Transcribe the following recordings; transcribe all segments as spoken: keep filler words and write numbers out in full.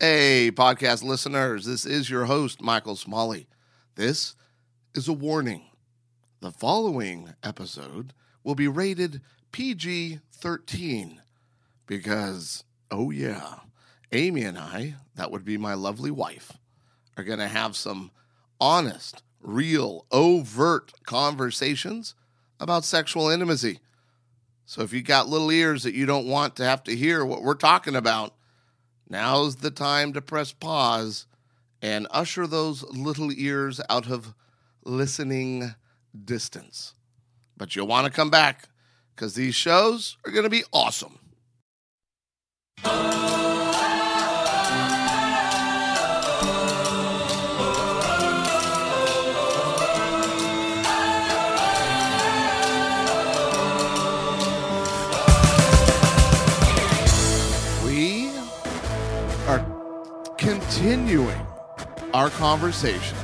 Hey, podcast listeners, this is your host, Michael Smalley. This is a warning. The following episode will be rated P G thirteen because, oh yeah, Amy and I, that would be my lovely wife, are going to have some honest, real, overt conversations about sexual intimacy. So if you got little ears that you don't want to have to hear what we're talking about, now's the time to press pause and usher those little ears out of listening distance. But you'll want to come back because these shows are going to be awesome. We are continuing our conversation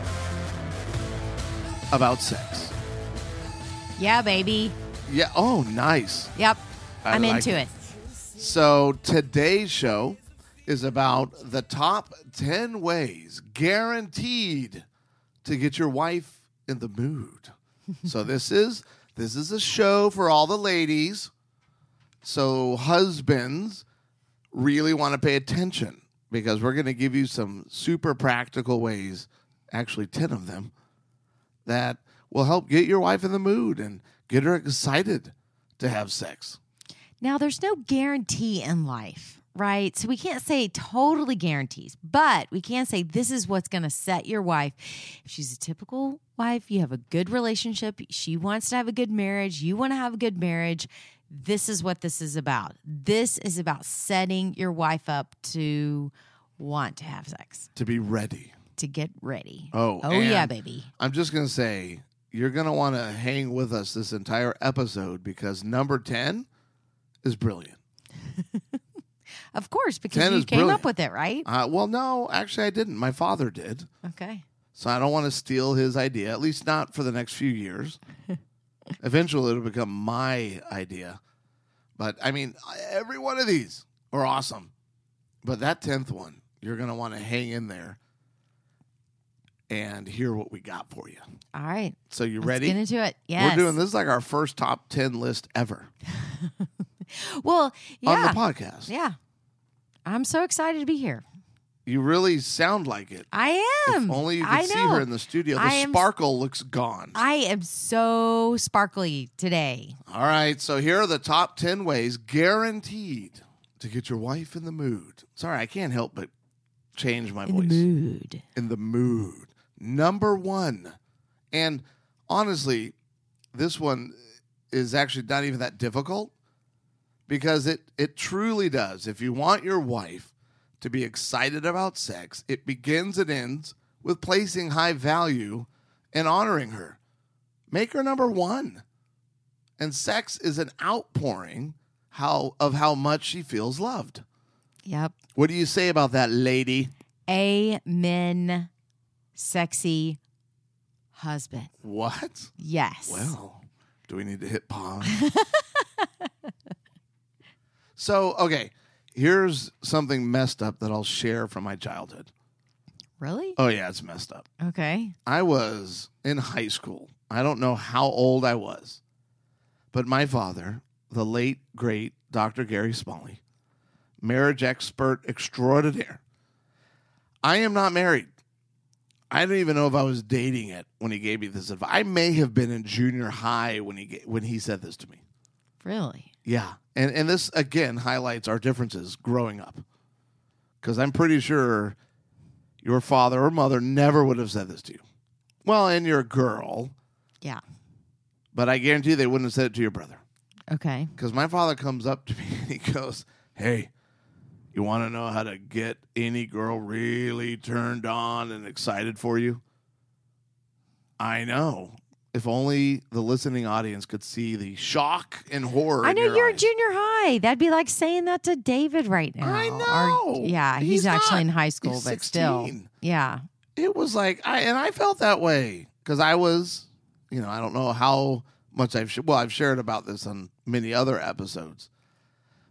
about sex. Yeah, baby. Yeah. Oh, nice. Yep. I I'm like into it. So today's show is about the top ten ways guaranteed to get your wife in the mood. So this is this is a show for all the ladies. So husbands really want to pay attention because we're going to give you some super practical ways, actually ten of them, that will help get your wife in the mood and get her excited to have sex. Now, there's no guarantee in life, right? So we can't say totally guarantees, but we can say this is what's going to set your wife. If she's a typical wife, you have a good relationship, she wants to have a good marriage, you want to have a good marriage, this is what this is about. This is about setting your wife up to want to have sex. To be ready. To get ready. Oh, oh yeah, baby. I'm just going to say, you're going to want to hang with us this entire episode because number ten is brilliant. Of course, because ten you is came brilliant. up with it, right? Uh, well, no, actually I didn't. My father did. Okay. So I don't want to steal his idea, at least not for the next few years. Eventually it'll become my idea. But, I mean, every one of these are awesome. But that tenth one, you're going to want to hang in there and hear what we got for you. All right. So you Let's ready? get into it. Yes. We're doing this is like our first top ten list ever Well, yeah. on the podcast. Yeah. I'm so excited to be here. You really sound like it. I am. If only you could I see know. her in the studio. The I am- sparkle looks gone. I am so sparkly today. All right, so here are the top ten ways guaranteed to get your wife in the mood. Sorry, I can't help but change my In voice. the mood. In the mood. Number one, and honestly, this one is actually not even that difficult because it, it truly does. If you want your wife to be excited about sex, it begins and ends with placing high value and honoring her. Make her number one. And sex is an outpouring how of how much she feels loved. Yep. What do you say about that, lady? Amen. Sexy husband. What? Yes. Well, do we need to hit pause? So, okay, here's something messed up that I'll share from my childhood. Really? Oh, yeah, it's messed up. Okay. I was in high school. I don't know how old I was, but my father, the late, great Doctor Gary Smalley, marriage expert extraordinaire. I am not married. I don't even know if I was dating it when he gave me this advice. I may have been in junior high when he ga- when he said this to me. Really? Yeah. And and this, again, highlights our differences growing up. Because I'm pretty sure your father or mother never would have said this to you. Well, and you're a girl. Yeah. But I guarantee they wouldn't have said it to your brother. Okay. Because my father comes up to me and he goes, hey, you want to know how to get any girl really turned on and excited for you? I know. If only the listening audience could see the shock and horror. I in know your you're eyes. in junior high. That'd be like saying that to David right now. I know. Or, yeah, he's, He's actually not. in high school, He's but still. sixteen. Yeah. It was like, I and I felt that way because I was, you know, I don't know how much I've, sh- well, I've shared about this on many other episodes.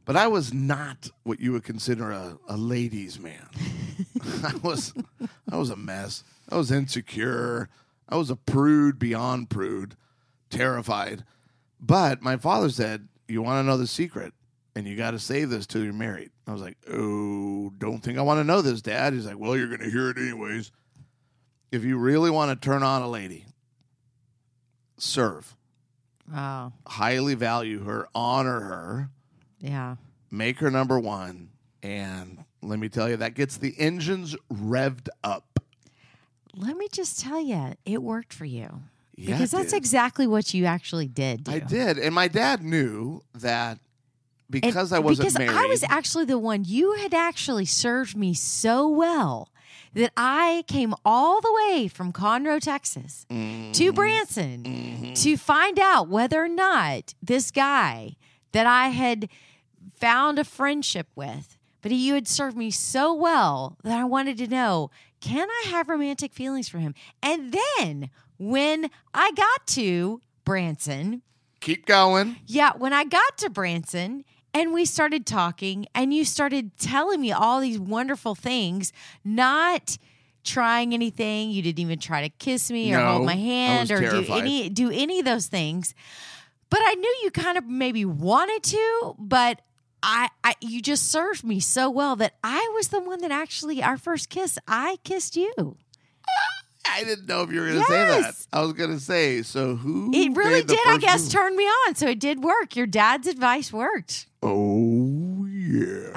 But I was not what you would consider a, a ladies' man. I was I was a mess. I was insecure. I was a prude beyond prude, terrified. But my father said, you want to know the secret, and you got to save this till you're married. I was like, oh, don't think I want to know this, Dad. He's like, well, you're going to hear it anyways. If you really want to turn on a lady, serve. Oh, Highly value her, honor her, yeah. make her number one, and let me tell you, that gets the engines revved up. Let me just tell you, it worked for you. Yeah, because it that's did. exactly what you actually did do. I did, and my dad knew that because And I wasn't because married. I was actually the one, you had actually served me so well that I came all the way from Conroe, Texas Mm-hmm. to Branson Mm-hmm. to find out whether or not this guy that I had found a friendship with, but he, you had served me so well that I wanted to know, can I have romantic feelings for him? And then when I got to Branson, Keep going. yeah, when I got to Branson and we started talking and you started telling me all these wonderful things, not trying anything, you didn't even try to kiss me or No, hold my I hand was or do terrified. any do any of those things. But I knew you kind of maybe wanted to, but I, I you just served me so well that I was the one that actually, our first kiss, I kissed you. I didn't know if you were going to say that. Yes. I was going to say, so who? It really made the did, I first guess, move? turn me on. So it did work. Your dad's advice worked. Oh, yeah.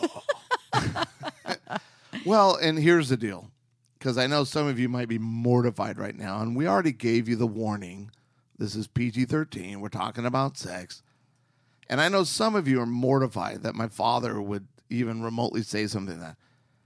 Well, and here's the deal, because I know some of you might be mortified right now, and we already gave you the warning. This is P G thirteen. We're talking about sex. And I know some of you are mortified that my father would even remotely say something like that.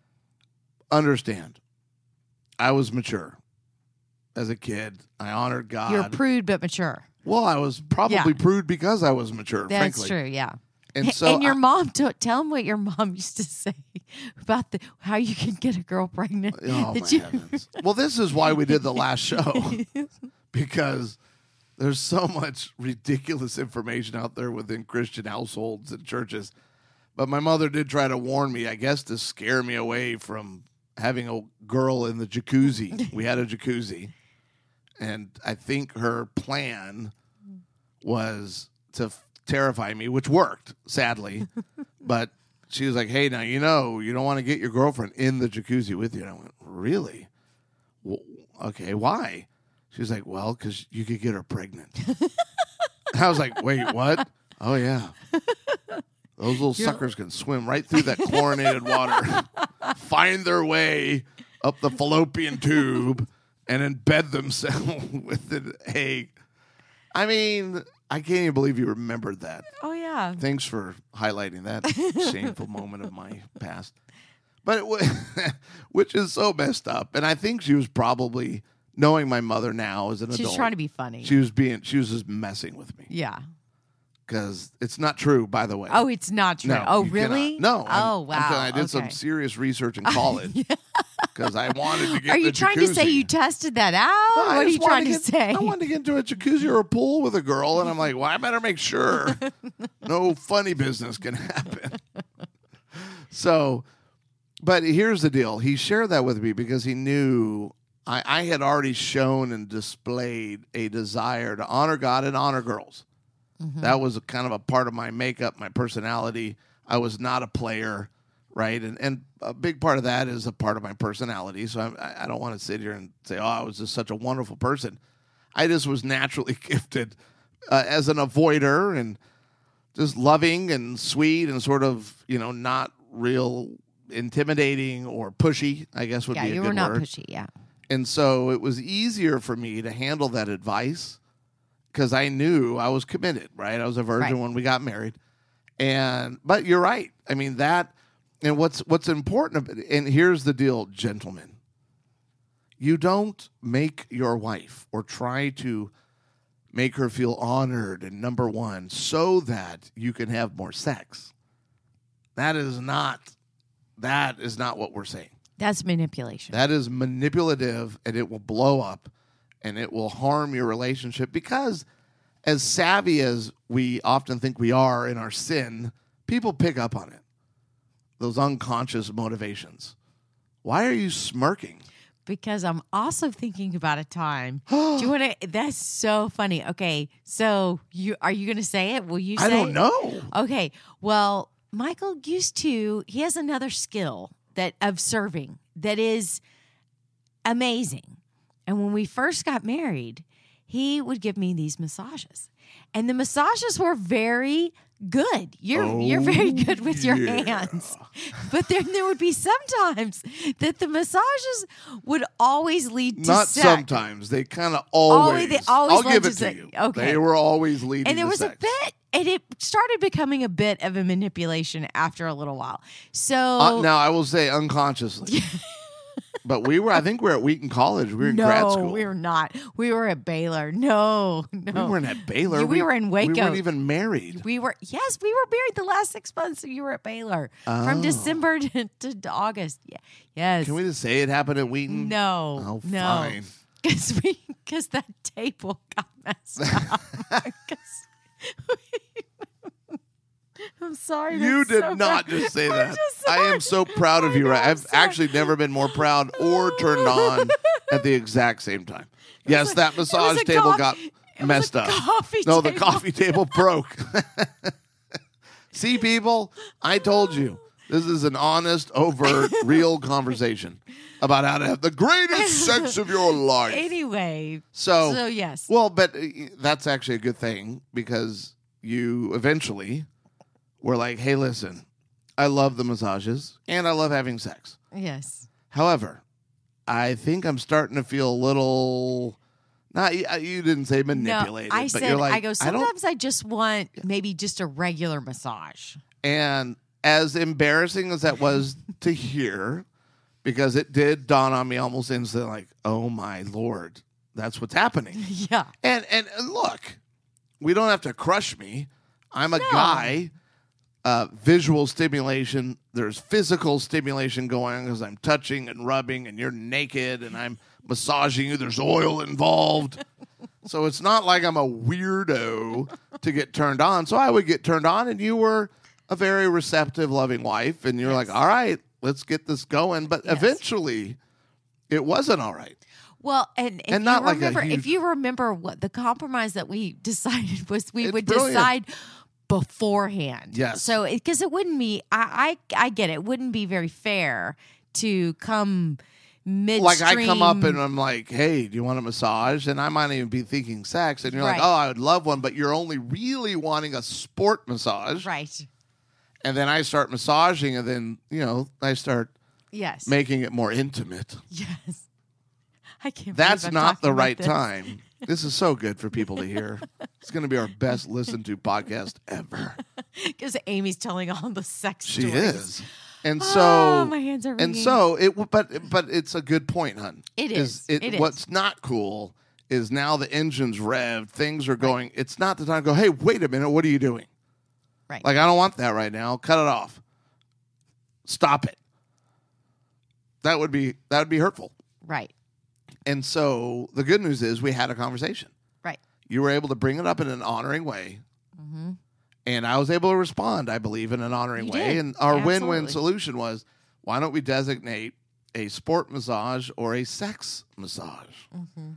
Understand, I was mature as a kid. I honored God. You're prude but mature. Well, I was probably Yeah. prude because I was mature, That's frankly. true, yeah. And so and your I- mom, t- tell them what your mom used to say about the how you can get a girl pregnant. Oh, That my you- heavens. Well, this is why we did the last show, because there's so much ridiculous information out there within Christian households and churches. But my mother did try to warn me, I guess, to scare me away from having a girl in the jacuzzi. We had a jacuzzi. And I think her plan was to f- terrify me, which worked, sadly. But she was like, hey, now, you know, you don't want to get your girlfriend in the jacuzzi with you. And I went, really? Well, okay, why? She was like, well, because you could get her pregnant. I was like, wait, what? Oh, yeah. Those little suckers can swim right through that chlorinated water, find their way up the fallopian tube, and embed themselves with an egg. I mean, I can't even believe you remembered that. Oh, yeah. Thanks for highlighting that shameful moment of my past. But it w- which is so messed up. And I think she was probably, knowing my mother now as an She's adult, trying to be funny. she was being, she was just messing with me. yeah. Because it's not true, by the way. Oh, it's not true. No, oh, you really? cannot. No. I'm- Oh, I'm wow. telling you, I did some Okay. serious research in college because I wanted to get Are in you the trying to say jacuzzi. you tested that out? No, I what are just you trying to, wanted get- say? I wanted to get into a jacuzzi or a pool with a girl, and I'm like, well, I better make sure no funny business can happen. So, but here's the deal. He shared that with me because he knew I, I had already shown and displayed a desire to honor God and honor girls. Mm-hmm. That was a kind of a part of my makeup, my personality. I was not a player, right? And and a big part of that is a part of my personality. So I, I don't want to sit here and say, oh, I was just such a wonderful person. I just was naturally gifted uh, as an avoider and just loving and sweet and sort of, you know, not real intimidating or pushy, I guess would yeah, be a you good were not word. pushy. Yeah. And so it was easier for me to handle that advice because I knew I was committed, right? I was a virgin Right. when we got married. And but you're right. I mean, that and what's what's important, and here's the deal, gentlemen. You don't make your wife or try to make her feel honored and number one so that you can have more sex. That is not that is not what we're saying. That's manipulation. That is manipulative, and it will blow up, and it will harm your relationship because as savvy as we often think we are in our sin, people pick up on it. Those unconscious motivations. Why are you smirking? Because I'm also thinking about a time. Do you want to? That's so funny. Okay, so you are you going to say it? Will you say I don't it? know. Okay, well, Michael used to, he has another skill that of serving that is amazing. And when we first got married, he would give me these massages. And the massages were very good. You're Oh, you're very good with your yeah. hands. But then there would be sometimes that the massages would always lead to Not sex. sometimes. They kind of always. Always- they always I'll led give to it to sex. you. Okay. They were always leading And there to was sex. a bit, and it started becoming a bit of a manipulation after a little while. So Uh, now, I will say unconsciously. But we were, I think we were at Wheaton College. We were in no, grad school. we were not. We were at Baylor. No, no. We weren't at Baylor. You- we were in Waco. We weren't even married. We were, yes, we were married the last six months. You were at Baylor from Oh. December to, to August. Yeah, yes. Can we just say it happened at Wheaton? No, Oh, no, fine. because we because that table got messed up. 'Cause we- I'm sorry. You that's did so not bad. just say I'm that. just I am so sorry. proud of I you. know, Right? I'm I've sorry. actually never been more proud or turned on at the exact same time. Yes, a- that it was massage a table coff- got it was a messed up. coffee No, the table. coffee table broke. See, people, I told you. This is an honest, overt, real conversation about how to have the greatest sex of your life. Anyway, So, so yes. well, but uh, that's actually a good thing because you eventually were like, hey, listen, I love the massages and I love having sex. Yes. However, I think I'm starting to feel a little, not, you didn't say manipulated, No, I but said, you're like, I go, I don't, sometimes I, just want maybe just a regular massage. and as embarrassing as that was to hear, because it did dawn on me almost instantly, like, oh my Lord, that's what's happening. Yeah. And and and look, we don't have to crush me. I'm a No. guy. Uh, visual stimulation. There's physical stimulation going on because I'm touching and rubbing, and you're naked, and I'm massaging you. There's oil involved, so it's not like I'm a weirdo to get turned on. So I would get turned on, and you were a very receptive, loving wife, and you're Yes. like, all right, let's get this going. But Yes. eventually, it wasn't all right. Well, and if And not you like a remember, huge- if you remember what the compromise that we decided was, we It's would brilliant. decide beforehand. Yes. So because it, wouldn't be, I, I I get it. It wouldn't be very fair to come midstream. Like I come up and I'm like, hey, do you want a massage? And I might even be thinking sex. And you're Right. like, oh, I would love one. But you're only really wanting a sport massage. right. And then I start massaging. And then, you know, I start Yes. making it more intimate. yes. I can't. That's believe I'm not the talking about right this. time. This is so good for people to hear. It's going to be our best listened to podcast ever. Because Amy's telling all the sex She stories. is. And so, Oh, my hands are and ringing. so it, w- but but it's a good point, hun. It is. it, It is. What's not cool is now the engine's revved, things are going. It's not the time to go. Hey, wait a minute. What are you doing? Right. Like I don't want that right now. Cut it off. Stop it. That would be that would be hurtful. right. And so the good news is we had a conversation. Right. You were able to bring it up in an honoring way. Mm-hmm. And I was able to respond, I believe, in an honoring You way. did. And our win-win Absolutely. solution was, why don't we designate a sport massage or a sex massage? Mm-hmm.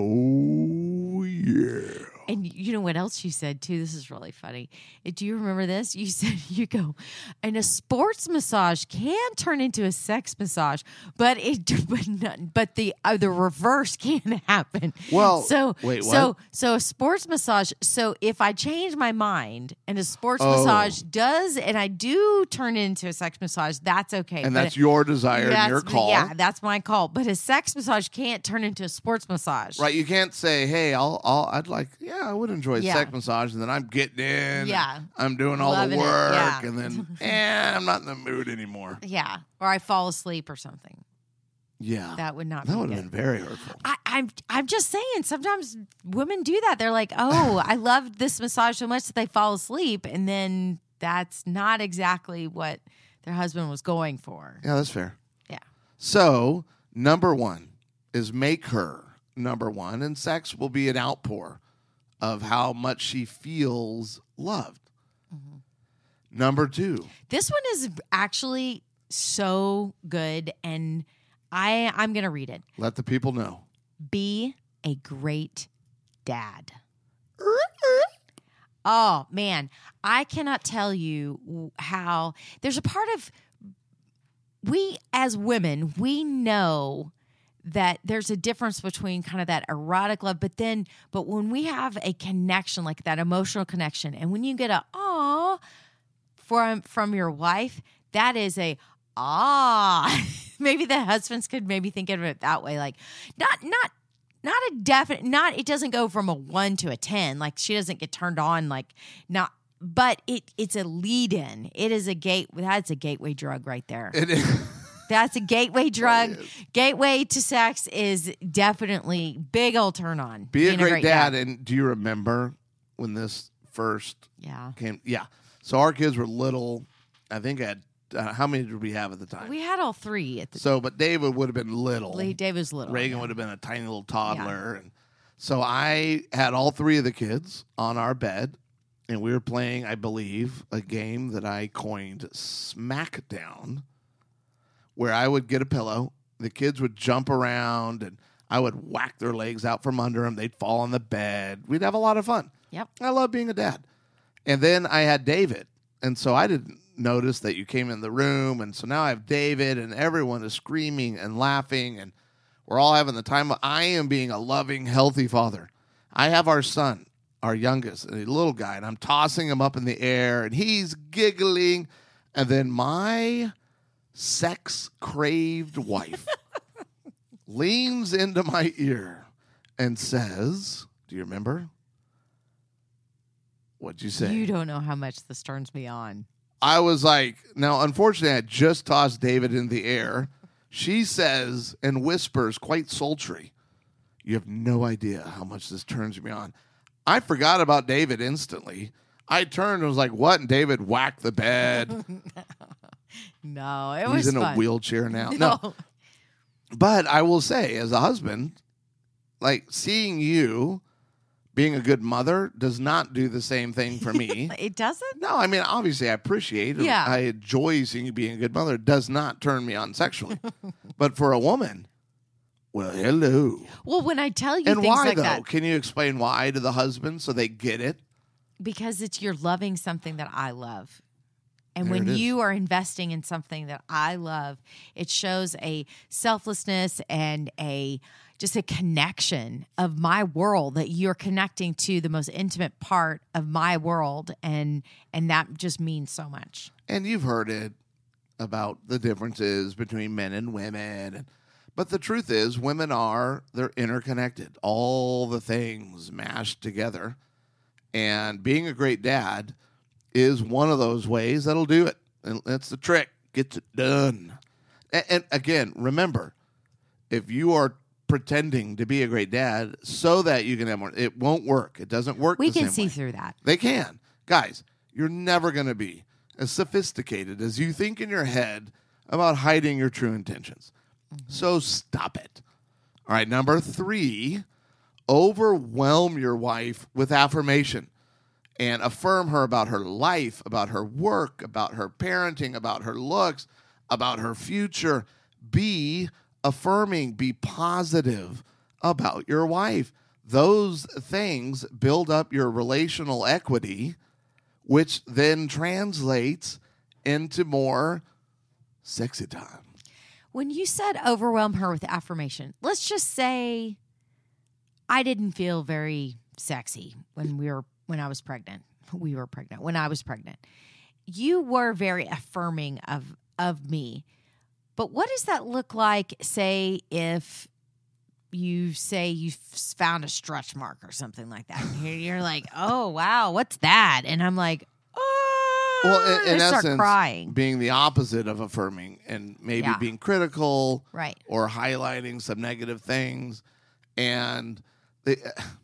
Oh, yeah. And you know what else you said too? This is really funny. Uh, Do you remember this? You said, you go, and a sports massage can turn into a sex massage, but it but not, but the uh, the reverse can happen. Well, so wait, so what? so a sports massage. So if I change my mind and a sports Oh. massage does, and I do turn into a sex massage, that's okay. And But that's your desire and that's- your call. Yeah, that's my call. But a sex massage can't turn into a sports massage. Right, you can't say, "Hey, I'll, I'll, I'd like, yeah, I would enjoy a Yeah. sex massage," and then I'm getting in, Yeah. and I'm doing all Loving the it, work, yeah. and then, eh, I'm not in the mood anymore. Yeah, or I fall asleep or something. Yeah, That would not that be would good. have been very hurtful. I, I'm I'm just saying. Sometimes women do that. They're like, "Oh, I love this massage so much that they fall asleep," and then that's not exactly what their husband was going for. Yeah, that's fair. Yeah. So number one is make her number one, and sex will be an outpour of how much she feels loved. Mm-hmm. Number two. This one is actually so good, and I I'm gonna read it. Let the people know. Be a great dad. Oh man, I cannot tell you how there's a part of we as women, we know that there's a difference between kind of that erotic love, but then, but when we have a connection, like that emotional connection, and when you get a aw from from your wife, that is a ah. Maybe the husbands could maybe think of it that way, like not not not a definite, not it doesn't go from a one to a ten, like she doesn't get turned on, like not. But it it's a lead in. It is a gate. That's a gateway drug right there. It is. That's a gateway drug. Gateway to sex is definitely big old turn on. Be a great, a great dad. dad. And do you remember when this first yeah. came? Yeah. So our kids were little. I think I had, uh, how many did we have at the time? We had all three at the So, but David would have been little. David was little. Reagan yeah. would have been a tiny little toddler. Yeah. And so I had all three of the kids on our bed. And we were playing, I believe, a game that I coined Smackdown, where I would get a pillow, the kids would jump around, and I would whack their legs out from under them. They'd fall on the bed. We'd have a lot of fun. Yep. I love being a dad. And then I had David. And so I didn't notice that you came in the room. And so now I have David, and everyone is screaming and laughing, and we're all having the time. I am being a loving, healthy father. I have our son, our youngest, a little guy, and I'm tossing him up in the air, and he's giggling. And then my sex-craved wife leans into my ear and says, do you remember? What'd you say? You don't know how much this turns me on. I was like, now, unfortunately, I just tossed David in the air. She says and whispers quite sultry, you have no idea how much this turns me on. I forgot about David instantly. I turned and was like, what? And David whacked the bed. No, it He's was in fun. a wheelchair now. No. no. But I will say, as a husband, like seeing you being a good mother does not do the same thing for me. It doesn't? No, I mean, obviously I appreciate it. Yeah. I enjoy seeing you being a good mother. It does not turn me on sexually. But for a woman, well, hello. Well, when I tell you and things why, like though? that. Can you explain why to the husband so they get it? Because it's you're loving something that I love. And There when it is. you are investing in something that I love, it shows a selflessness and a just a connection of my world, that you're connecting to the most intimate part of my world, and and that just means so much. And you've heard it about the differences between men and women. But the truth is, women are, they're interconnected. All the things mashed together. And being a great dad is one of those ways that'll do it. And that's the trick. Gets it done. And, and again, remember, if you are pretending to be a great dad so that you can have more, it won't work. It doesn't work We the can same see way. through that. They can. Guys, you're never going to be as sophisticated as you think in your head about hiding your true intentions. Mm-hmm. So stop it. All right, number three, overwhelm your wife with affirmation and affirm her about her life, about her work, about her parenting, about her looks, about her future. Be affirming, be positive about your wife. Those things build up your relational equity, which then translates into more sexy time. When you said overwhelm her with affirmation, let's just say I didn't feel very sexy when we were when I was pregnant. We were pregnant when I was pregnant. You were very affirming of of me. But what does that look like, say, if you say you found a stretch mark or something like that? And you're like, oh, wow, what's that? And I'm like, oh, Well, in, in I start essence, crying. being the opposite of affirming and maybe Yeah. being critical, Right. or highlighting some negative things. And the,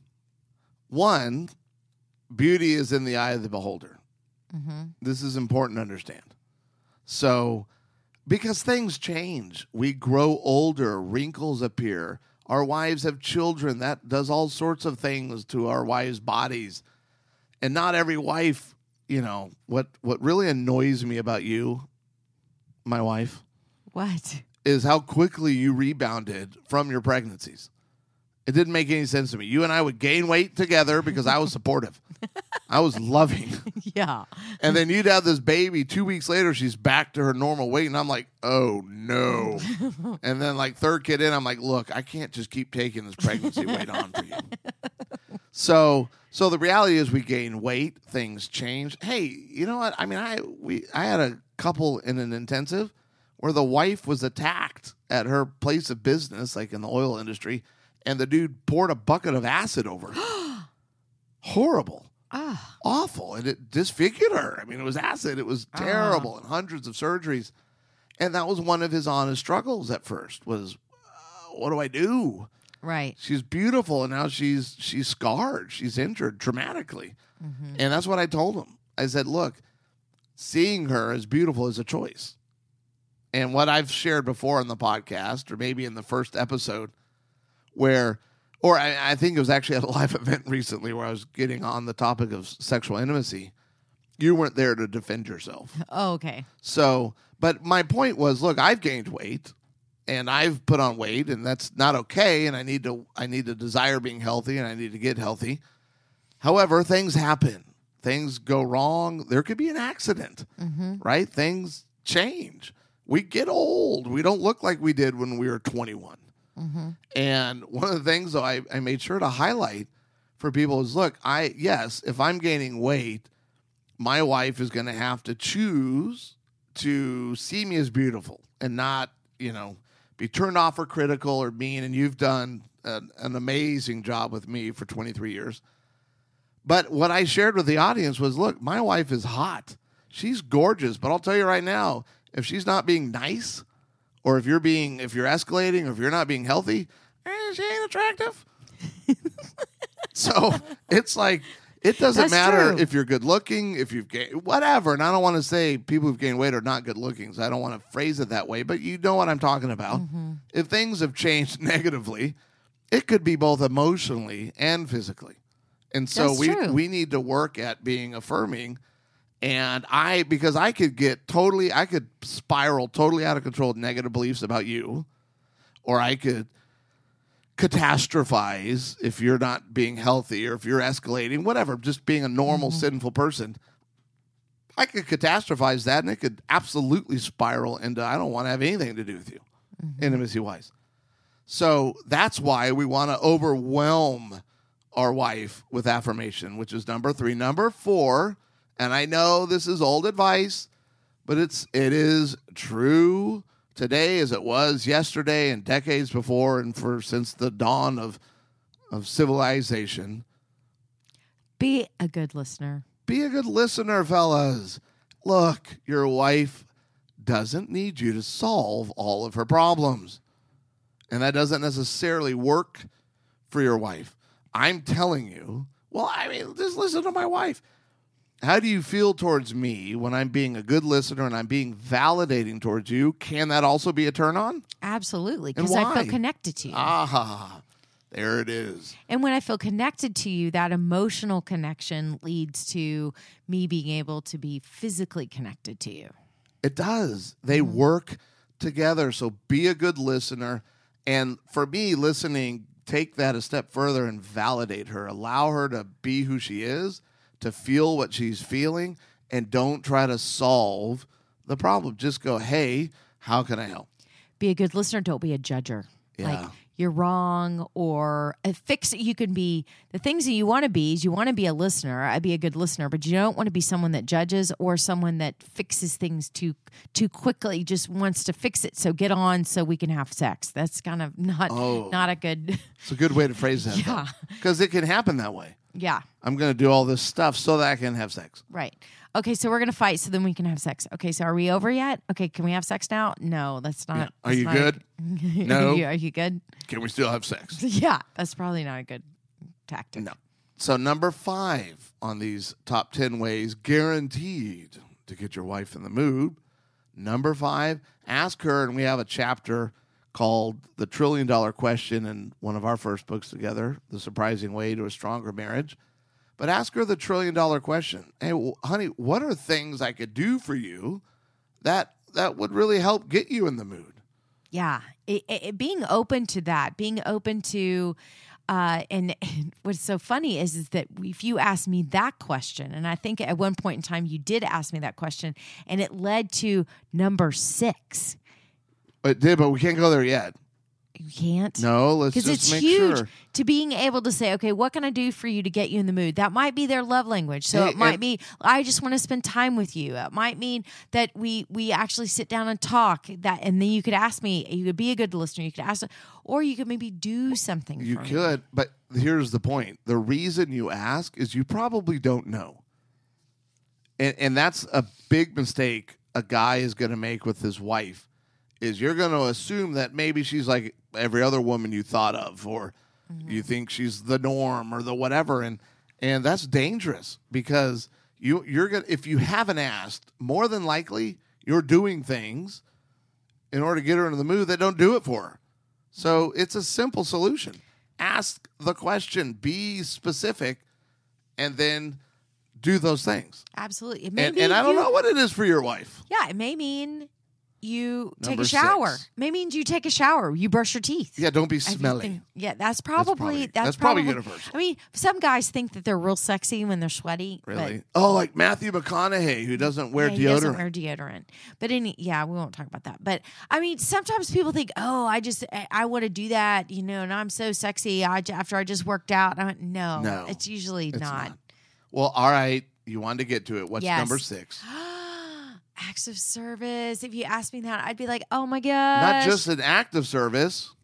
one, beauty is in the eye of the beholder. Mm-hmm. This is important to understand. So, because things change, we grow older, wrinkles appear. Our wives have children. That does all sorts of things to our wives' bodies. And not every wife you know, what, what really annoys me about you, my wife, What? is how quickly you rebounded from your pregnancies. It didn't make any sense to me. You and I would gain weight together because I was supportive. I was loving. Yeah. And then you'd have this baby. Two weeks later, she's back to her normal weight. And I'm like, oh, no. And then, like, third kid in, I'm like, look, I can't just keep taking this pregnancy weight on for you. So so the reality is we gain weight. Things change. Hey, you know what? I mean, I we I had a couple in an intensive where the wife was attacked at her place of business, like in the oil industry, and the dude poured a bucket of acid over her. Horrible. Ah. Awful. And it disfigured her. I mean, it was acid. It was terrible. Ah. And hundreds of surgeries. And that was one of his honest struggles at first was, uh, what do I do? Right. She's beautiful, and now she's she's scarred. She's injured dramatically. Mm-hmm. And that's what I told him. I said, look, seeing her as beautiful is a choice. And what I've shared before on the podcast, or maybe in the first episode, where, or I, I think it was actually at a live event recently where I was getting on the topic of sexual intimacy. You weren't there to defend yourself. Oh, okay. So, but my point was, look, I've gained weight. And I've put on weight, and that's not okay. And I need to, I need to desire being healthy, and I need to get healthy. However, things happen. Things go wrong. There could be an accident, mm-hmm. right? Things change. We get old. We don't look like we did when we were twenty-one. Mm-hmm. And one of the things, though, I, I made sure to highlight for people is, look, I yes, if I'm gaining weight, my wife is going to have to choose to see me as beautiful and not, you know, be turned off or critical or mean, and you've done an, an amazing job with me for twenty-three years. But what I shared with the audience was, look, my wife is hot. She's gorgeous, but I'll tell you right now, if she's not being nice, or if you're being, if you're escalating, or if you're not being healthy, eh, she ain't attractive. So it's like, it doesn't That's matter true. if you're good looking, if you've gained, whatever. And I don't want to say people who've gained weight are not good looking, so I don't want to phrase it that way, but you know what I'm talking about. Mm-hmm. If things have changed negatively, it could be both emotionally and physically. And so That's we, true. we need to work at being affirming. And I, because I could get totally, I could spiral totally out of control with negative beliefs about you, or I could catastrophize if you're not being healthy or if you're escalating, whatever, just being a normal, mm-hmm. sinful person. I could catastrophize that, and it could absolutely spiral into, I don't want to have anything to do with you, mm-hmm. intimacy-wise. So that's why we want to overwhelm our wife with affirmation, which is number three. Number four, and I know this is old advice, but it's it is true today as it was yesterday and decades before and for since the dawn of of civilization. Be a good listener. Be a good listener, fellas. Look, your wife doesn't need you to solve all of her problems. And that doesn't necessarily work for your wife. I'm telling you, well, I mean, just listen to my wife. How do you feel towards me when I'm being a good listener and I'm being validating towards you? Can that also be a turn on? Absolutely, And because I why? feel connected to you. Ah, there it is. And when I feel connected to you, that emotional connection leads to me being able to be physically connected to you. It does. They Mm-hmm. work together. So be a good listener. And for me, listening, take that a step further and validate her. Allow her to be who she is, to feel what she's feeling, and don't try to solve the problem. Just go, hey, how can I help? Be a good listener. Don't be a judger. Yeah. Like you're wrong or a fix. You can be the things that you want to be is you want to be a listener. I'd be a good listener, but you don't want to be someone that judges or someone that fixes things too too quickly. Just wants to fix it. So get on so we can have sex. That's kind of not Oh. not a good. It's a good way to phrase that. Yeah. Because it can happen that way. Yeah. I'm going to do all this stuff so that I can have sex. Right. Okay, so we're gonna fight so then we can have sex. Okay, so are we over yet? Okay, can we have sex now? No, that's not. Yeah. Are that's you not good? A, No. Are you, are you good? Can we still have sex? Yeah, that's probably not a good tactic. No. So number five on these top ten ways guaranteed to get your wife in the mood. Number five, ask her, and we have a chapter called The Trillion Dollar Question in one of our first books together, The Surprising Way to a Stronger Marriage. but ask her the trillion dollar question. Hey, well, honey, what are things I could do for you that that would really help get you in the mood? Yeah. It, it, being open to that, being open to, uh, and, and what's so funny is, is that if you ask me that question, and I think at one point in time you did ask me that question, and it led to number six. It did, but we can't go there yet. You can't? No, let's just Because it's make huge sure. to being able to say, okay, what can I do for you to get you in the mood? That might be their love language. So Hey, it might and- be, I just want to spend time with you. It might mean that we we actually sit down and talk. That, and then you could ask me, you could be a good listener. You could ask, or you could maybe do something You for me. could, but here's the point. The reason you ask is you probably don't know. And, and that's a big mistake a guy is going to make with his wife, is you're going to assume that maybe she's like every other woman you thought of, or mm-hmm. you think she's the norm or the whatever. And and that's dangerous, because you, you're gonna, if you haven't asked, more than likely you're doing things in order to get her into the mood that don't do it for her. So it's a simple solution. Ask the question, be specific, and then do those things. Absolutely. It may And, be and I don't you- know what it is for your wife. Yeah, it may mean you take Number a shower. six. May mean you take a shower. You brush your teeth. Yeah, don't be Everything- smelly. Yeah, that's probably probably- that's, that's probably probably universal. I mean, some guys think that they're real sexy when they're sweaty. Really? Oh, like Matthew McConaughey, who doesn't wear yeah, he deodorant. doesn't wear deodorant. But any, yeah, we won't talk about that. But I mean, sometimes people think, oh, I just, I, I want to do that, you know, and I'm so sexy. I j- after I just worked out. I went, no, No, it's usually It's not. not. Well, all right. You wanted to get to it. What's Yes. number six? Acts of service. If you asked me that, I'd be like, oh my gosh, Not just an act of service.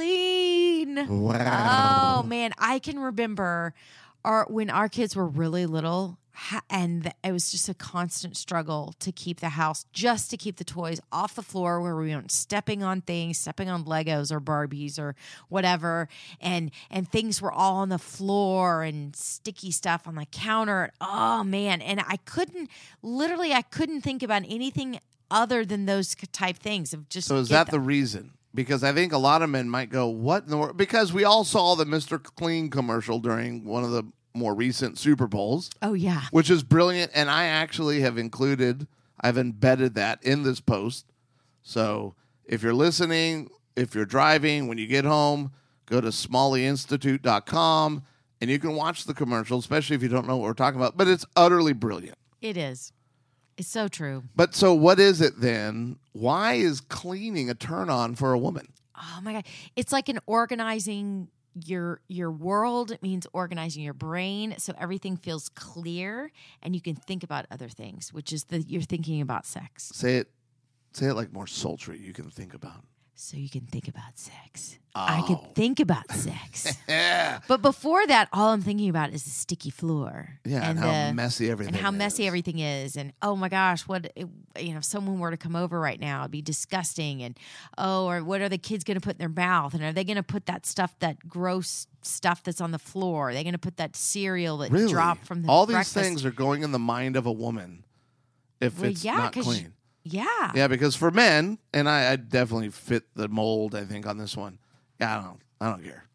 clean. Wow. Oh man, I can remember our when our kids were really little, ha- and it was just a constant struggle to keep the house, just to keep the toys off the floor where we weren't stepping on things, stepping on Legos or Barbies or whatever, and and things were all on the floor and sticky stuff on the counter. Oh man, and I couldn't literally, I couldn't think about anything other than those type things of just. So is get that the reason? Because I think a lot of men might go, what in the world? Because we all saw the Mister Clean commercial during one of the more recent Super Bowls, Oh yeah. which is brilliant. And I actually have included, I've embedded that in this post. So if you're listening, if you're driving, when you get home, go to smalley institute dot com and you can watch the commercial, especially if you don't know what we're talking about. But it's utterly brilliant. It is. It's so true. But so what is it then? Why is cleaning a turn on for a woman? Oh my God. It's like an organizing your your world. It means organizing your brain so everything feels clear and you can think about other things, which is the you're thinking about sex. Say it say it like more sultry you can think about. So you can think about sex. I can Oh. think about sex. Yeah. But before that, all I'm thinking about is the sticky floor. Yeah, and, how the- messy everything and how messy is. everything is, and oh my gosh, what it, you know, if someone were to come over right now, it'd be disgusting. And oh, or what are the kids going to put in their mouth? And are they going to put that stuff, that gross stuff that's on the floor? Are they going to put that cereal that Really? dropped from the All these breakfast? things are going in the mind of a woman if Well, it's yeah, not 'cause clean. Yeah, Yeah, because for men, and I, I definitely fit the mold, I think, on this one. Yeah, I don't I don't care.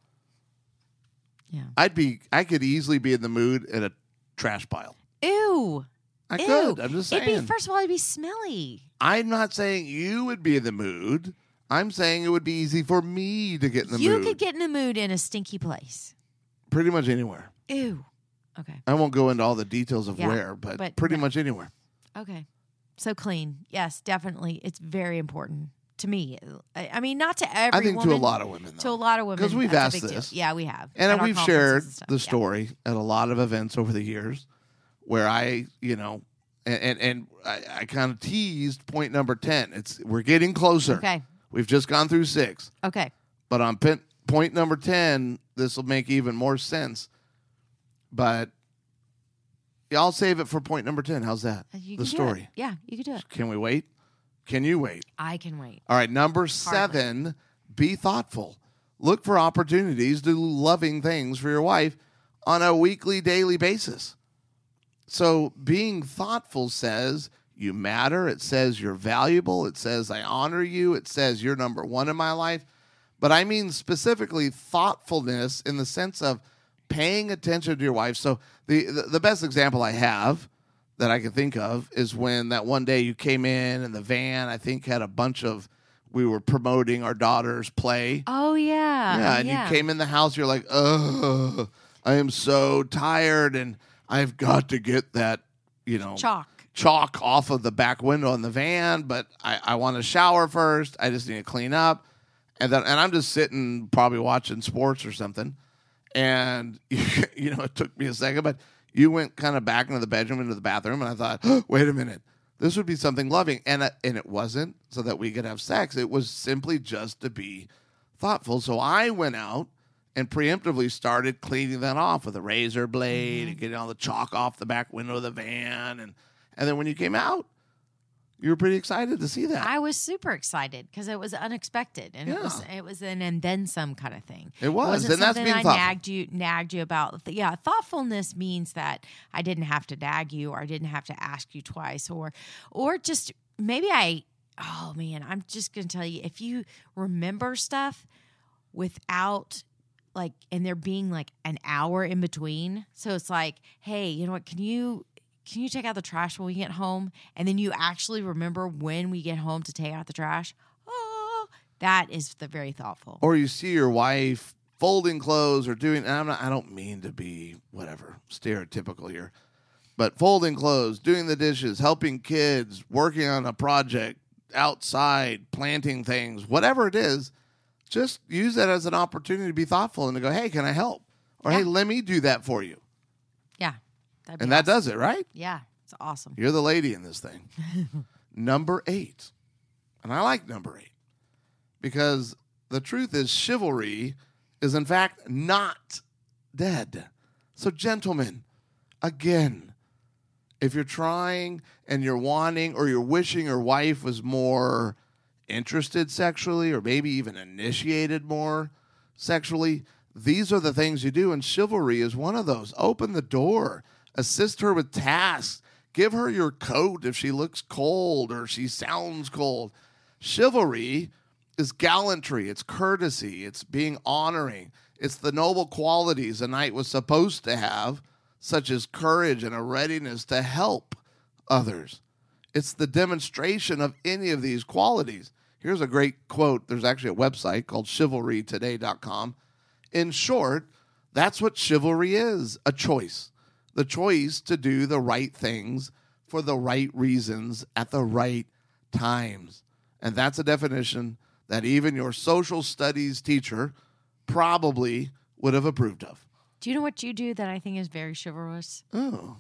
yeah. I'd be I could easily be in the mood at a trash pile. Ew. I Ew. could. I'm just saying. It'd be, first of all, it'd be smelly. I'm not saying you would be in the mood. I'm saying it would be easy for me to get in the You mood. could get in the mood in a stinky place. Pretty much anywhere. Ew. Okay. I won't go into all the details of Yeah, where, but, but pretty no. much anywhere. Okay. So clean. Yes, definitely. It's very important to me. I, I mean, not to every I think woman, to a lot of women, To though. a lot of women. 'Cause we've that's a asked big deal. this. Yeah, we have. And At our we've conferences shared and stuff. the Yeah. story at a lot of events over the years where I, you know, and and, and I, I kind of teased point number ten. It's we're getting closer. Okay. We've just gone through six. Okay. But on pin, point number ten, this will make even more sense. But yeah, I'll save it for point number ten. How's that? Uh, You the can do story. it. Yeah, you can do it. Can we wait? Can you wait? I can wait. All right, number seven, be thoughtful. Look for opportunities to do loving things for your wife on a weekly, daily basis. So being thoughtful says you matter. It says you're valuable. It says I honor you. It says you're number one in my life. But I mean specifically thoughtfulness in the sense of paying attention to your wife. So the, the the best example I have that I can think of is when that one day you came in and the van, I think, had a bunch of, we were promoting our daughter's play. Oh, yeah. Yeah, and yeah. you came in the house, you're like, ugh, I am so tired, and I've got to get that, you know, Chalk. chalk off of the back window in the van, but I, I want to shower first. I just need to clean up. And then, and I'm just sitting probably watching sports or something. And, you know, it took me a second, but you went kind of back into the bedroom, into the bathroom, and I thought, oh, wait a minute. This would be something loving. And, uh, and it wasn't so that we could have sex. It was simply just to be thoughtful. So I went out and preemptively started cleaning that off with a razor blade mm-hmm. and getting all the chalk off the back window of the van. And, and then when you came out, you were pretty excited to see that. I was super excited because it was unexpected, and yeah. it was it was an and then some kind of thing. It was, it wasn't and that's something being I thoughtful. nagged you nagged you about. Yeah, thoughtfulness means that I didn't have to nag you, or I didn't have to ask you twice, or or just maybe I. Oh man, I'm just gonna tell you, if you remember stuff without like, and there being like an hour in between, so it's like, hey, you know what? Can you? Can you take out the trash when we get home? And then you actually remember when we get home to take out the trash. Oh, that is the very thoughtful. Or you see your wife folding clothes or doing, and I'm not, I don't mean to be whatever, stereotypical here, but folding clothes, doing the dishes, helping kids, working on a project, outside, planting things, whatever it is, just use that as an opportunity to be thoughtful and to go, hey, can I help? Or, yeah. hey, let me do that for you. Yeah. And that awesome. does it, right? Yeah, it's awesome. You're the lady in this thing. Number eight. And I like number eight because the truth is chivalry is, in fact, not dead. So, gentlemen, again, if you're trying and you're wanting or you're wishing your wife was more interested sexually or maybe even initiated more sexually, these are the things you do. And chivalry is one of those. Open the door. Assist her with tasks. Give her your coat if she looks cold or she sounds cold. Chivalry is gallantry. It's courtesy. It's being honoring. It's the noble qualities a knight was supposed to have, such as courage and a readiness to help others. It's the demonstration of any of these qualities. Here's a great quote. There's actually a website called chivalry today dot com. In short, that's what chivalry is, a choice. The choice to do the right things for the right reasons at the right times. And that's a definition that even your social studies teacher probably would have approved of. Do you know what you do that I think is very chivalrous? Oh.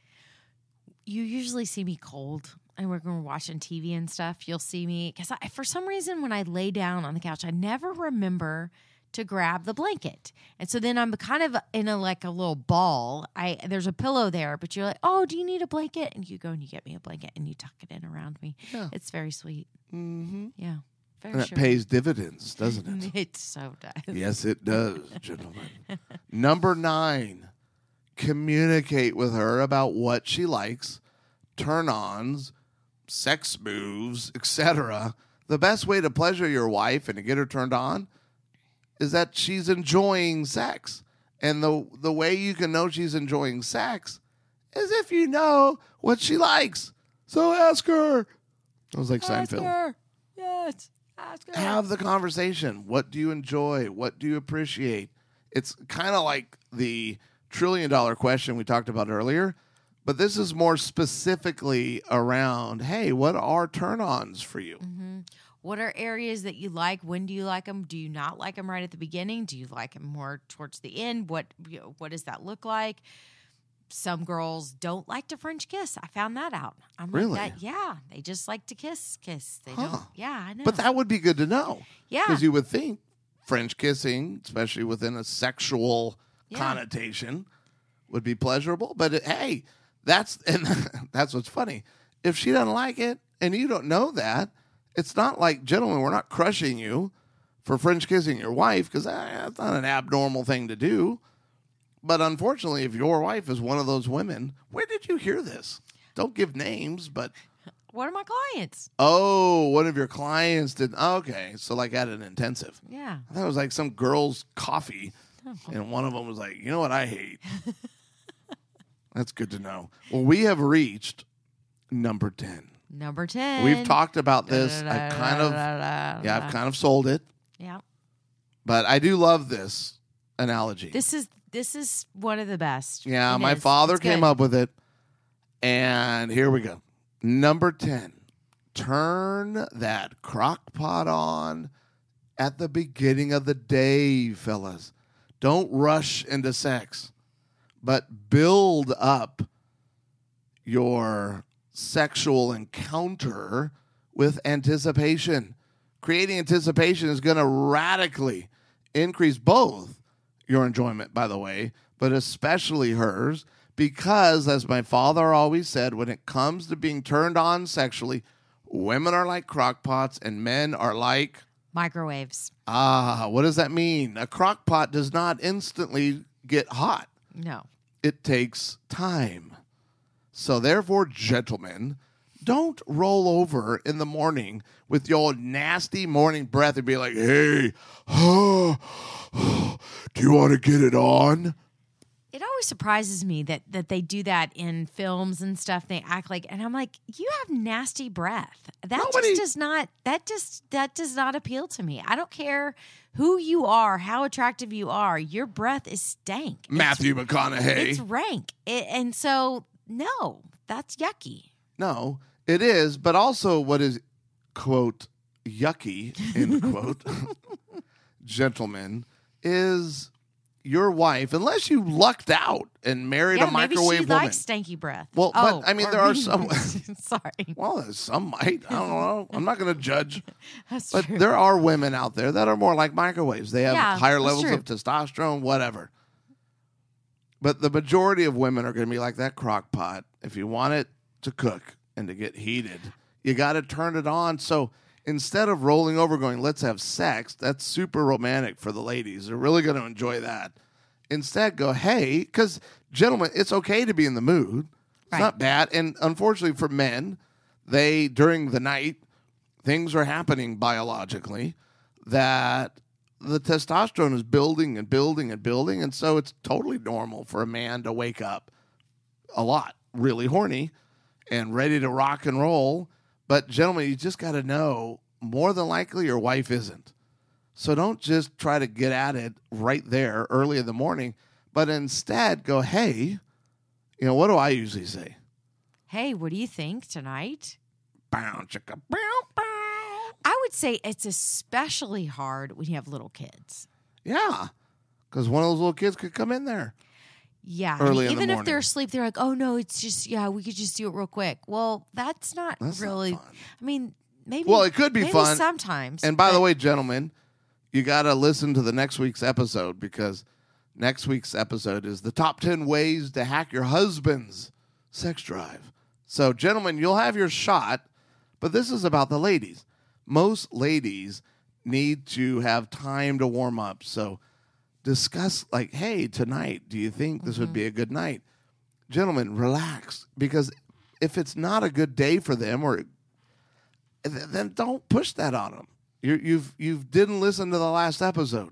You usually see me cold. And we're going to watching T V and stuff. You'll see me, because for some reason when I lay down on the couch, I never remember to grab the blanket. And so then I'm kind of in a like a little ball. I there's a pillow there, but you're like, oh, do you need a blanket? And you go and you get me a blanket and you tuck it in around me. Yeah. It's very sweet. Mm-hmm. Yeah. Very And that sure. pays dividends, doesn't it? It so does. Yes, it does, gentlemen. Number nine, communicate with her about what she likes, turn-ons, sex moves, et cetera. The best way to pleasure your wife and to get her turned on is that she's enjoying sex. And the the way you can know she's enjoying sex is if you know what she likes. So ask her. It was like Ask Seinfeld. her. Yes. Ask her. Have the conversation. What do you enjoy? What do you appreciate? It's kind of like the trillion dollar question we talked about earlier, but this is more specifically around, hey, what are turn-ons for you? Mm-hmm. What are areas that you like? When do you like them? Do you not like them right at the beginning? Do you like them more towards the end? What you know, what does that look like? Some girls don't like to French kiss. I found that out. I'm Really? like that. Yeah, they just like to kiss, kiss. They Huh. don't. Yeah, I know. But that would be good to know. yeah, Because you would think French kissing, especially within a sexual Yeah. connotation, would be pleasurable. But it, hey, that's and that's what's funny. If she doesn't like it and you don't know that, it's not like, gentlemen, we're not crushing you for French kissing your wife, because that's not an abnormal thing to do. But unfortunately, if your wife is one of those women, where did you hear this? Don't give names, but One of my clients. oh, one of your clients did. Okay, so like at an intensive. Yeah. I thought it was like some girl's coffee And one of them was like, you know what I hate? That's good to know. Well, we have reached number ten. Number ten. We've talked about this. I kind of, yeah, I've kind of sold it. Yeah. But I do love this analogy. This is this is one of the best. Yeah, It my is. father It's came good. up with it. And here we go. Number ten. Turn that crock pot on at the beginning of the day, fellas. Don't rush into sex, but build up your sexual encounter with anticipation. Creating anticipation is going to radically increase both your enjoyment, by the way, but especially hers, because, as my father always said, when it comes to being turned on sexually, women are like crock pots and men are like, Microwaves. ah, what does that mean? A crock pot does not instantly get hot. No. It takes time. So therefore, gentlemen, don't roll over in the morning with your nasty morning breath and be like, hey, oh, do you want to get it on? It always surprises me that that they do that in films and stuff. They act like, and I'm like, you have nasty breath. That Nobody- just does not. That just that does not appeal to me. I don't care who you are, how attractive you are. Your breath is stank. Matthew It's, McConaughey. it's rank, it, and so no, that's yucky. No, it is, but also what is, quote, yucky, end quote, gentlemen, is your wife, unless you lucked out and married Yeah, a maybe microwave she woman. likes stanky breath. Well, but, Oh, I mean, or there are maybe- some- Sorry, Well, some might. I don't know. I'm not going to judge. that's But true. there are women out there that are more like microwaves. They have Yeah, higher that's levels true. of testosterone, whatever. But the majority of women are going to be like that crock pot. If you want it to cook and to get heated, you got to turn it on. So instead of rolling over going, let's have sex, that's super romantic for the ladies. They're really going to enjoy that. Instead, go, hey, because, gentlemen, it's okay to be in the mood. It's Right. not bad. And unfortunately for men, they, during the night, things are happening biologically that the testosterone is building and building and building. And so it's totally normal for a man to wake up a lot, really horny and ready to rock and roll. But, gentlemen, you just got to know, more than likely your wife isn't. So don't just try to get at it right there early in the morning, but instead go, hey, you know, what do I usually say? Hey, what do you think tonight? Bow, chicka, bow, bow. I would say it's especially hard when you have little kids. Yeah, because one of those little kids could come in there. Yeah. Early I in mean, the even if they're morning. asleep, they're like, oh, no, it's just, yeah, we could just do it real quick. Well, that's not That's not really, fun. I mean, maybe. Well, it could be maybe fun. sometimes. And by the but- way, gentlemen, you got to listen to the next week's episode, because next week's episode is the top ten ways to hack your husband's sex drive. So, gentlemen, you'll have your shot, but this is about the ladies. Most ladies need to have time to warm up. So discuss, like, hey, tonight, do you think this would be a good night? Gentlemen, relax, because if it's not a good day for them, or th- then don't push that on them. You, you've you've didn't listen to the last episode.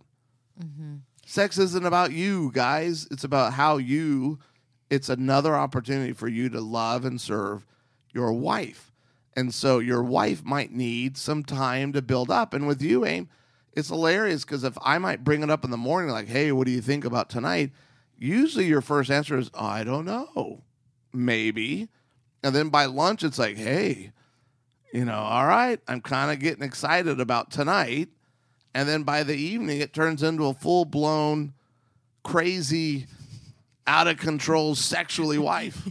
Sex isn't about you, guys. It's about how you. It's another opportunity for you to love and serve your wife, and so your wife might need some time to build up. And with you, Aim, it's hilarious, because if I might bring it up in the morning, like, "Hey, what do you think about tonight?" Usually, your first answer is, oh, "I don't know, maybe," and then by lunch, it's like, "Hey." You know, all right, I'm kind of getting excited about tonight. And then by the evening, it turns into a full-blown, crazy, out-of-control, sexually wife.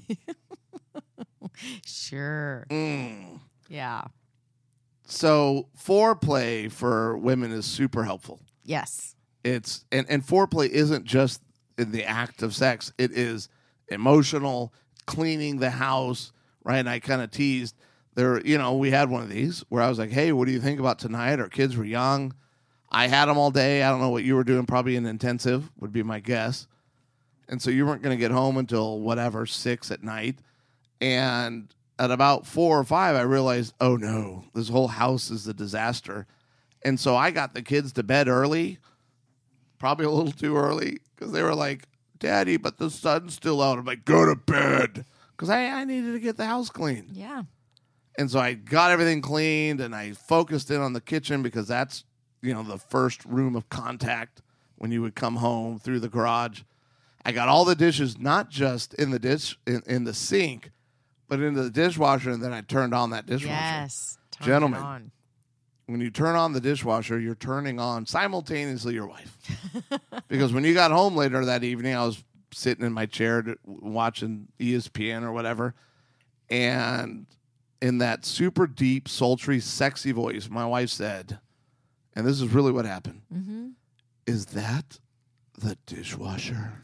Sure. Mm. Yeah. So foreplay for women is super helpful. Yes. It's and, and foreplay isn't just in the act of sex. It is emotional, cleaning the house, right? And I kind of teased. There, you know, we had one of these where I was like, hey, what do you think about tonight? Our kids were young. I had them all day. I don't know what you were doing. Probably an intensive would be my guess. And so you weren't going to get home until whatever, six at night. And at about four or five, I realized, oh no, this whole house is a disaster. And so I got the kids to bed early, probably a little too early because they were like, Daddy, but the sun's still out. I'm like, go to bed. Because I, I needed to get the house clean. Yeah. And so I got everything cleaned and I focused in on the kitchen because that's, you know, the first room of contact when you would come home through the garage. I got all the dishes, not just in the dish in, in the sink, but into the dishwasher, and then I turned on that dishwasher. Yes. Turn Gentlemen, it on. when you turn on the dishwasher, you're turning on simultaneously your wife. Because when you got home later that evening, I was sitting in my chair to, watching E S P N or whatever, and in that super deep, sultry, sexy voice, my wife said, and this is really what happened, Mm-hmm. is that the dishwasher?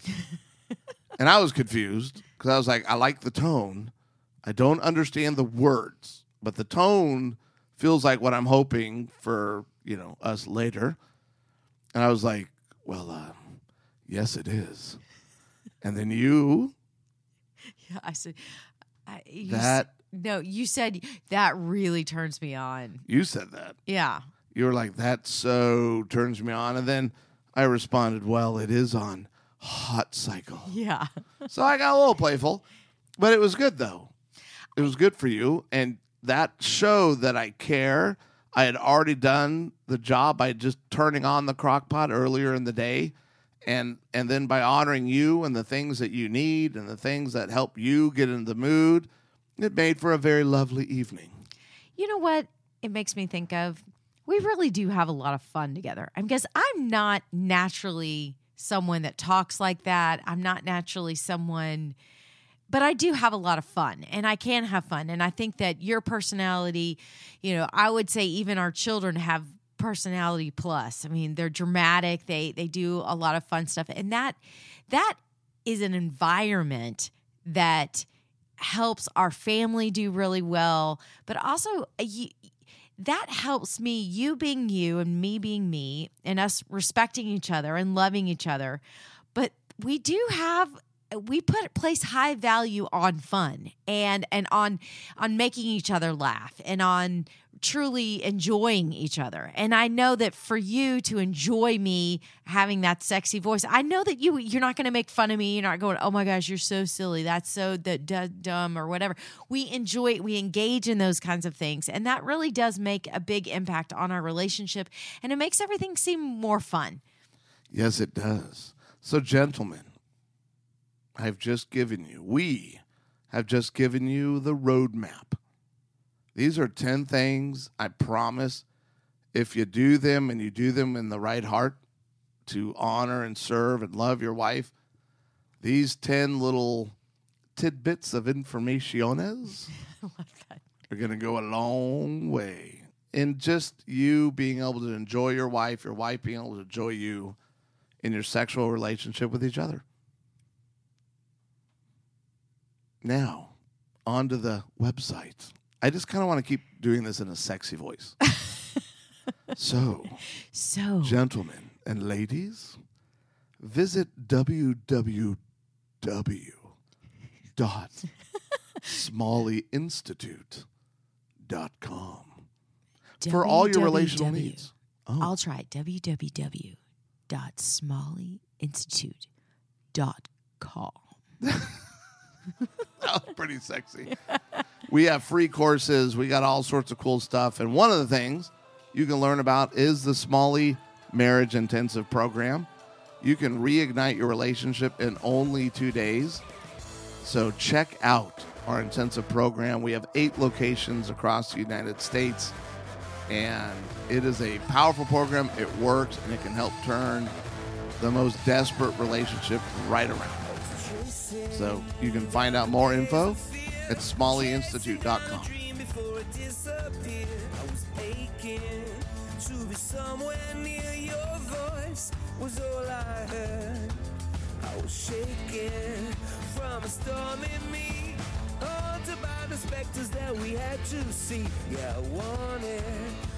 And I was confused because I was like, I like the tone. I don't understand the words, but the tone feels like what I'm hoping for, you know, us later. And I was like, well, uh, yes, it is. And then you, Yeah, I said I, you that, s- no, you said that really turns me on. you said that. Yeah. You were like, that so turns me on. And then I responded, well, it is on Hot Cycle. Yeah. So I got a little playful, but it was good, though. It was good for you. And that showed that I care. I had already done the job by just turning on the crock pot earlier in the day. And and then by honoring you and the things that you need and the things that help you get into the mood, it made for a very lovely evening. You know what it makes me think of? We really do have a lot of fun together. I guess I'm not naturally someone that talks like that. I'm not naturally someone, but I do have a lot of fun, and I can have fun. And I think that your personality, you know, I would say even our children have personality plus. I mean, they're dramatic. They they do a lot of fun stuff, and that that is an environment that helps our family do really well. But also, you, that helps me, you being you and me being me, and us respecting each other and loving each other. But we do have. We put place high value on fun and and on on making each other laugh and on truly enjoying each other. And I know that for you to enjoy me having that sexy voice, I know that you you're not going to make fun of me. You're not going, oh my gosh, you're so silly. That's so d- d- dumb or whatever. We enjoy it. We engage in those kinds of things, and that really does make a big impact on our relationship, and it makes everything seem more fun. Yes, it does. So, gentlemen, I've just given you, we have just given you the roadmap. These are ten things, I promise, if you do them and you do them in the right heart to honor and serve and love your wife, these ten little tidbits of informaciones are going to go a long way in just you being able to enjoy your wife, your wife being able to enjoy you in your sexual relationship with each other. Now, on to the website. I just kind of want to keep doing this in a sexy voice. So, So, gentlemen and ladies, visit w w w dot smalley institute dot com for all your relational W W W. needs. Oh, I'll try it. w w w dot smalley institute dot com. that was pretty sexy. We have free courses. We got all sorts of cool stuff. And one of the things you can learn about is the Smalley Marriage Intensive Program. You can reignite your relationship in only two days. So check out our intensive program. We have eight locations across the United States. And it is a powerful program. It works, and it can help turn the most desperate relationship right around. So you can find out more info at smalley institute dot com. Was all I heard. I was shaking from a storm in me, haunted by the specters that we had to see. Yeah, I wanted